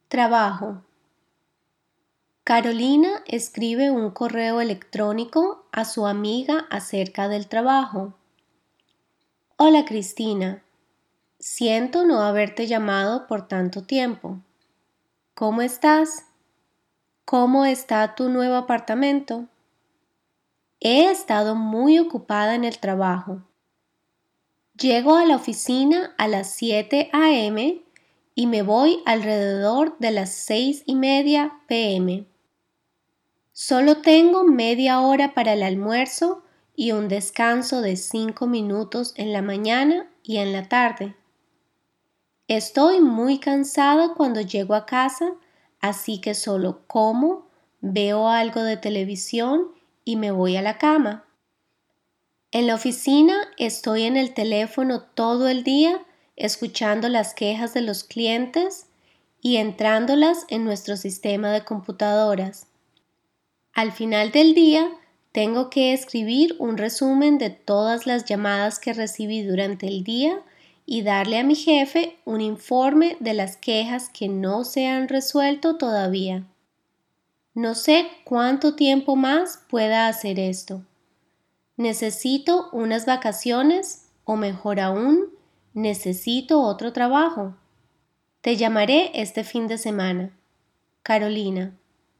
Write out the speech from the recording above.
Trabajo. Carolina escribe un correo electrónico a su amiga acerca del trabajo. Hola Cristina, siento no haberte llamado por tanto tiempo. ¿Cómo estás? ¿Cómo está tu nuevo apartamento? He estado muy ocupada en el trabajo. Llego a la oficina a las 7 a.m. y me voy alrededor de las 6:30 p.m. Solo tengo media hora para el almuerzo y un descanso de 5 minutos en la mañana y en la tarde. Estoy muy cansada cuando llego a casa, así que solo como, veo algo de televisión y me voy a la cama. En la oficina estoy en el teléfono todo el día, escuchando las quejas de los clientes y entrándolas en nuestro sistema de computadoras. Al final del día, tengo que escribir un resumen de todas las llamadas que recibí durante el día y darle a mi jefe un informe de las quejas que no se han resuelto todavía. No sé cuánto tiempo más pueda hacer esto. Necesito unas vacaciones o mejor aún, necesito otro trabajo. Te llamaré este fin de semana. Carolina.